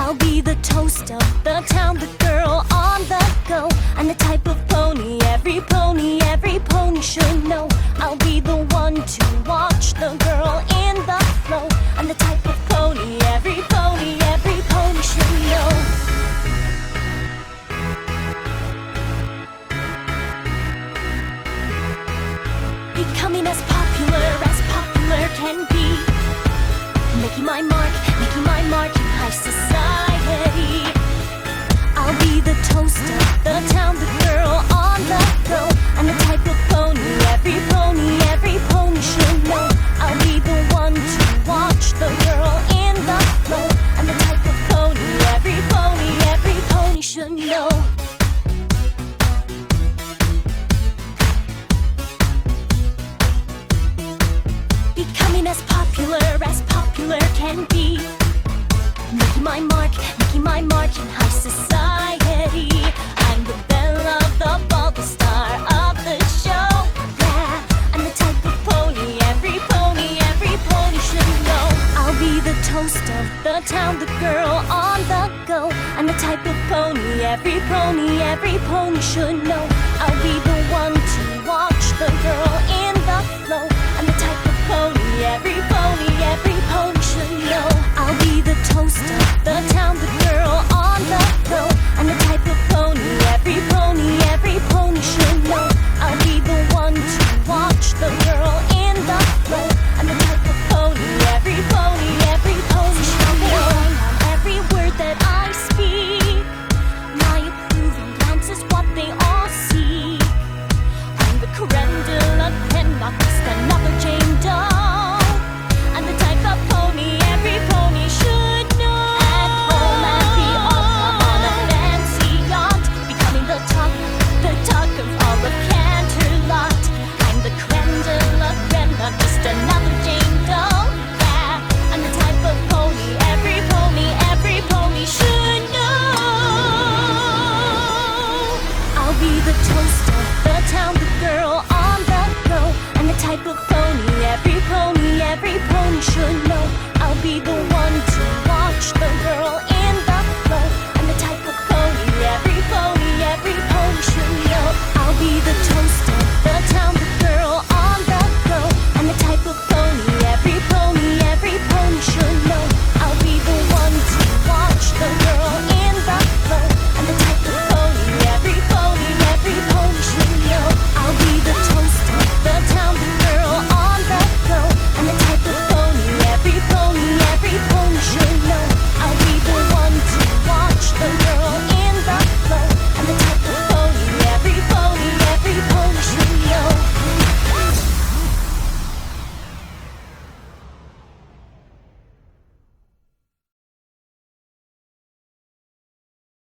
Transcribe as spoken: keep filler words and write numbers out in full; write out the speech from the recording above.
I'll be the toast of the town, the girl on the go. I'm the type of pony every pony, every pony should know. I'll be the one to watch the girl in the flow. I'm the type of pony every pony, every pony should know. Becoming as popular as popular can be. Making my mark, making my mark in high society. I'll be the toast of the town, the girl on the go. I'm the type of pony every pony, every pony should know. I'll be the one to watch the girl in the flow. I'm the type of pony every pony, every pony should know. Becoming as popular as popular can be. Making my mark, making my mark in high society. I'm the belle of the ball, the star of the show. Yeah, I'm the type of pony every pony, every pony should know. I'll be the toast of the town, the girl on the go. I'm the type of pony every pony, every pony should know. I'll be the one to watch the girl in the flow. I'm the type of pony every pony, every pony should know. I'll be the toast of the town.